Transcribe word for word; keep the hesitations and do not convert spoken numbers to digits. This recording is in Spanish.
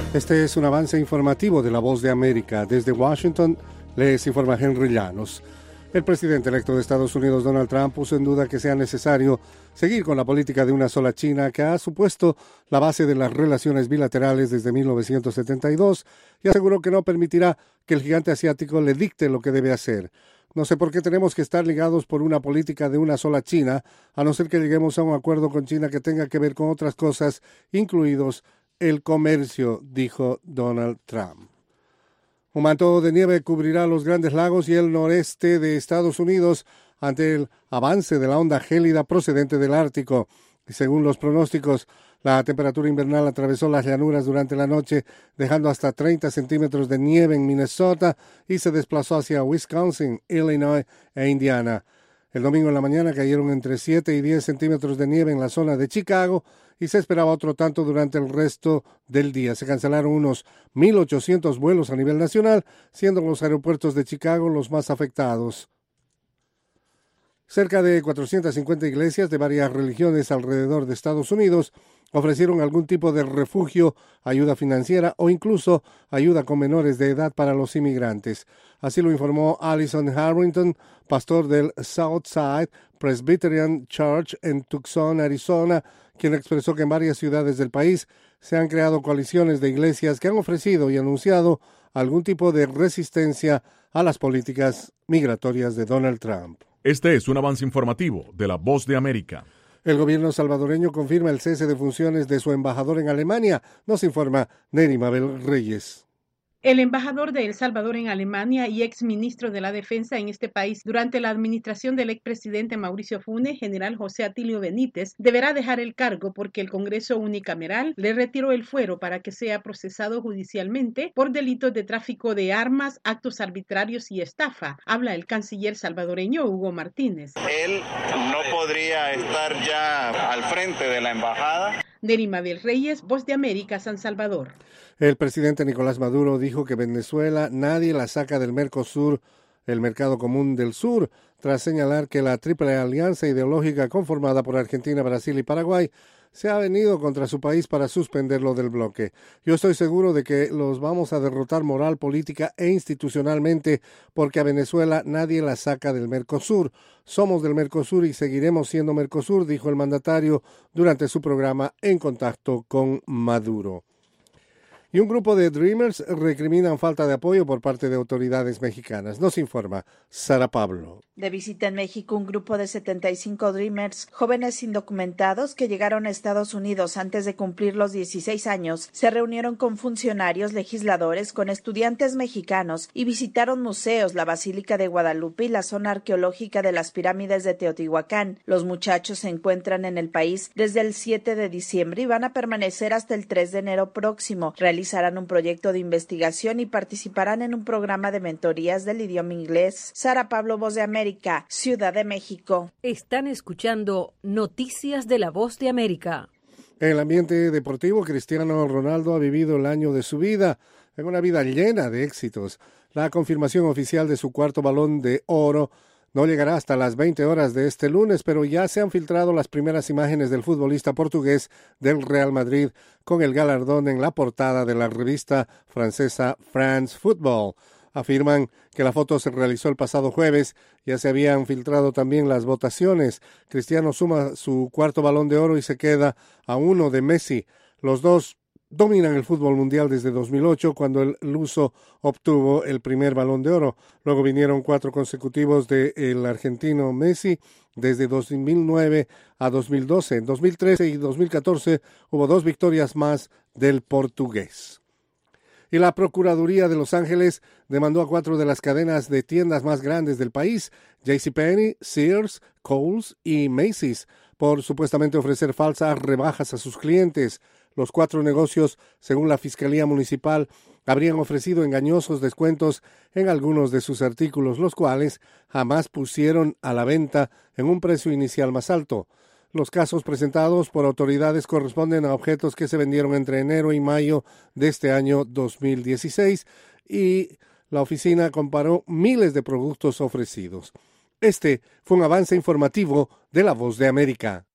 Este es un avance informativo de La Voz de América. Desde Washington les informa Henry Llanos. El presidente electo de Estados Unidos, Donald Trump, puso en duda que sea necesario seguir con la política de una sola China que ha supuesto la base de las relaciones bilaterales desde mil novecientos setenta y dos y aseguró que no permitirá que el gigante asiático le dicte lo que debe hacer. No sé por qué tenemos que estar ligados por una política de una sola China, a no ser que lleguemos a un acuerdo con China que tenga que ver con otras cosas, incluidos el comercio, dijo Donald Trump. Un manto de nieve cubrirá los Grandes Lagos y el noreste de Estados Unidos ante el avance de la onda gélida procedente del Ártico. Y según los pronósticos, la temperatura invernal atravesó las llanuras durante la noche, dejando hasta treinta centímetros de nieve en Minnesota y se desplazó hacia Wisconsin, Illinois e Indiana. El domingo en la mañana cayeron entre siete y diez centímetros de nieve en la zona de Chicago y se esperaba otro tanto durante el resto del día. Se cancelaron unos mil ochocientos vuelos a nivel nacional, siendo los aeropuertos de Chicago los más afectados. Cerca de cuatrocientas cincuenta iglesias de varias religiones alrededor de Estados Unidos ofrecieron algún tipo de refugio, ayuda financiera o incluso ayuda con menores de edad para los inmigrantes. Así lo informó Allison Harrington, pastor del Southside Presbyterian Church en Tucson, Arizona, quien expresó que en varias ciudades del país se han creado coaliciones de iglesias que han ofrecido y anunciado algún tipo de resistencia a las políticas migratorias de Donald Trump. Este es un avance informativo de La Voz de América. El gobierno salvadoreño confirma el cese de funciones de su embajador en Alemania, nos informa Neri Mabel Reyes. El embajador de El Salvador en Alemania y ex ministro de la Defensa en este país durante la administración del expresidente Mauricio Funes, general José Atilio Benítez, deberá dejar el cargo porque el Congreso unicameral le retiró el fuero para que sea procesado judicialmente por delitos de tráfico de armas, actos arbitrarios y estafa. Habla el canciller salvadoreño Hugo Martínez. Él no podría estar ya al frente de la embajada. Neri Mabel Reyes, Voz de América, San Salvador. El presidente Nicolás Maduro dijo que Venezuela nadie la saca del Mercosur, el mercado común del sur, tras señalar que la triple alianza ideológica conformada por Argentina, Brasil y Paraguay se ha venido contra su país para suspenderlo del bloque. Yo estoy seguro de que los vamos a derrotar moral, política e institucionalmente porque a Venezuela nadie la saca del Mercosur. Somos del Mercosur y seguiremos siendo Mercosur, dijo el mandatario durante su programa En Contacto con Maduro. Y un grupo de Dreamers recriminan falta de apoyo por parte de autoridades mexicanas. Nos informa Sara Pablo. De visita en México, un grupo de setenta y cinco Dreamers, jóvenes indocumentados que llegaron a Estados Unidos antes de cumplir los dieciséis años, se reunieron con funcionarios, legisladores, con estudiantes mexicanos y visitaron museos, la Basílica de Guadalupe y la zona arqueológica de las pirámides de Teotihuacán. Los muchachos se encuentran en el país desde el siete de diciembre y van a permanecer hasta el tres de enero próximo. Realizarán un proyecto de investigación y participarán en un programa de mentorías del idioma inglés. Sara Pablo, Voz de América, Ciudad de México. Están escuchando Noticias de La Voz de América. En el ambiente deportivo, Cristiano Ronaldo ha vivido el año de su vida, en una vida llena de éxitos. La confirmación oficial de su cuarto Balón de Oro no llegará hasta las veinte horas de este lunes, pero ya se han filtrado las primeras imágenes del futbolista portugués del Real Madrid con el galardón en la portada de la revista francesa France Football. Afirman que la foto se realizó el pasado jueves, ya se habían filtrado también las votaciones. Cristiano suma su cuarto Balón de Oro y se queda a uno de Messi. Los dos dominan el fútbol mundial desde dos mil ocho, cuando el luso obtuvo el primer Balón de Oro. Luego vinieron cuatro consecutivos del argentino Messi desde dos mil nueve a dos mil doce. En dos mil trece y dos mil catorce hubo dos victorias más del portugués. Y la Procuraduría de Los Ángeles demandó a cuatro de las cadenas de tiendas más grandes del país, JCPenney, Sears, Kohl's y Macy's, por supuestamente ofrecer falsas rebajas a sus clientes. Los cuatro negocios, según la Fiscalía Municipal, habrían ofrecido engañosos descuentos en algunos de sus artículos, los cuales jamás pusieron a la venta en un precio inicial más alto. Los casos presentados por autoridades corresponden a objetos que se vendieron entre enero y mayo de este año dos mil dieciséis y la oficina comparó miles de productos ofrecidos. Este fue un avance informativo de La Voz de América.